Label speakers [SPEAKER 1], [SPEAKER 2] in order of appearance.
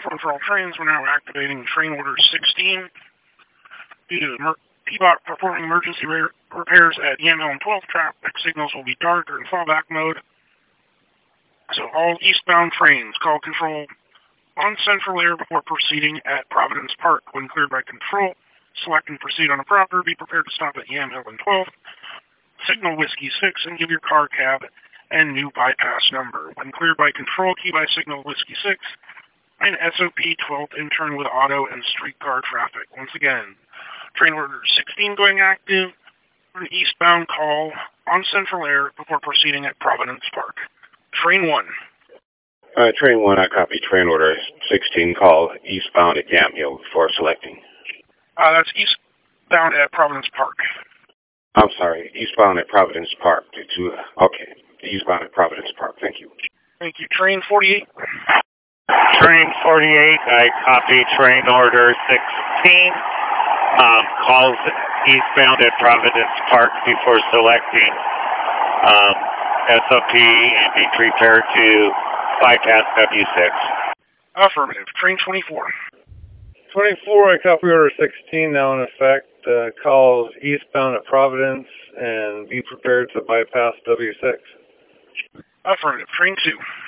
[SPEAKER 1] for all trains, we're now activating train order 16. Due to Peabody performing emergency repairs at Yamhill and 12th, traffic signals will be dark or in fallback mode. So all eastbound trains, call control on Central Air before proceeding at Providence Park. When cleared by control, select and proceed on a proper. Be prepared to stop at Yamhill and 12th. Signal Whiskey 6 and give your car cab and new bypass number. When cleared by control, key by signal Whiskey 6 and SOP 12th in turn with auto and streetcar traffic. Once again, train order 16 going active for an eastbound call on Central Air before proceeding at Providence Park. Train 1.
[SPEAKER 2] Train 1, I copy train order 16 call eastbound at Yamhill before selecting.
[SPEAKER 1] That's eastbound at Providence Park.
[SPEAKER 2] I'm sorry, eastbound at Providence Park. Okay, eastbound at Providence Park. Thank you.
[SPEAKER 1] Thank you. Train 48.
[SPEAKER 3] Train 48, I copy train order 16. Calls eastbound at Providence Park before selecting SOP and be prepared to bypass W6.
[SPEAKER 1] Affirmative. Train 24.
[SPEAKER 4] 24, I copy order 16 now in effect. Calls eastbound at Providence and be prepared to bypass W6.
[SPEAKER 1] Affirmative. Train 2.